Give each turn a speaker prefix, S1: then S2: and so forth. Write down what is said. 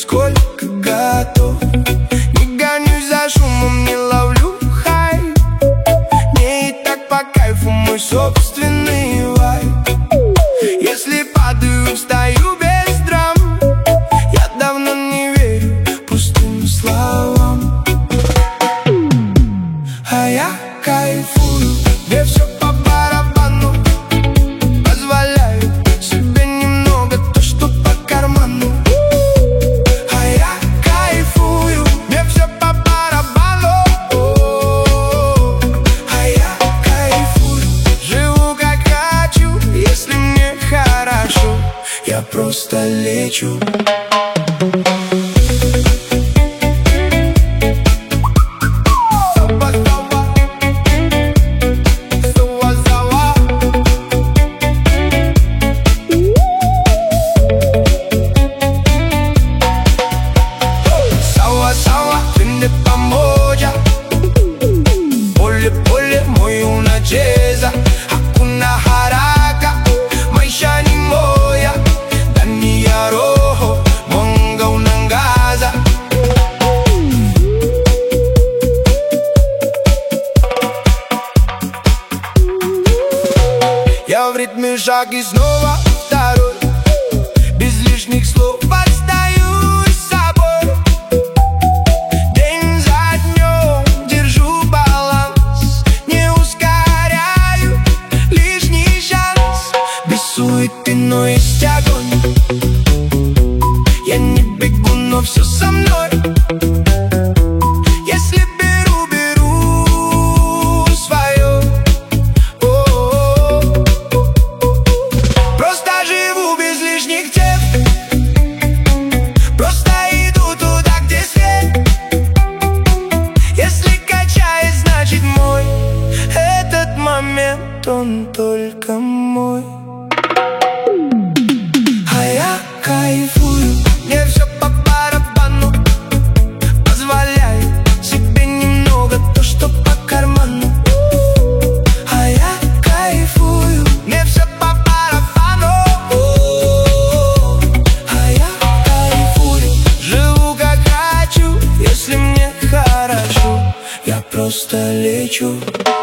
S1: сколько готов. Не гонюсь за шумом, не ловлю хайп. Мне и так по кайфу мой собственный вайб. Если падаю, встаю без драм. Я давно не верю пустым словам. А я кайфую, мне все по барабану. Позволяю себе немного то, что по карману. А я кайфую, мне все по барабану. А я кайфую, живу как хочу. Если мне хорошо, я просто лечу. Hakuna haraka, maisha ni moya. Ndani ya roho mwanga unangaza. Я в ритме шаг и снова второй. Без лишних слов остаюсь собой. День за днем держу баланс. Не ускоряю лишний шанс. Без суеты, но есть огонь. Я не бегу, но все со мной. Если беру, беру свое. Просто живу без лишних тем. Просто иду туда, где свет. Если качает, значит мой. Этот момент, он только мой. А я кайфую, мне все по барабану. Позволяю себе немного то, что по карману. А я кайфую, мне все по барабану. А я кайфую, живу как хочу. Если мне хорошо, я просто лечу.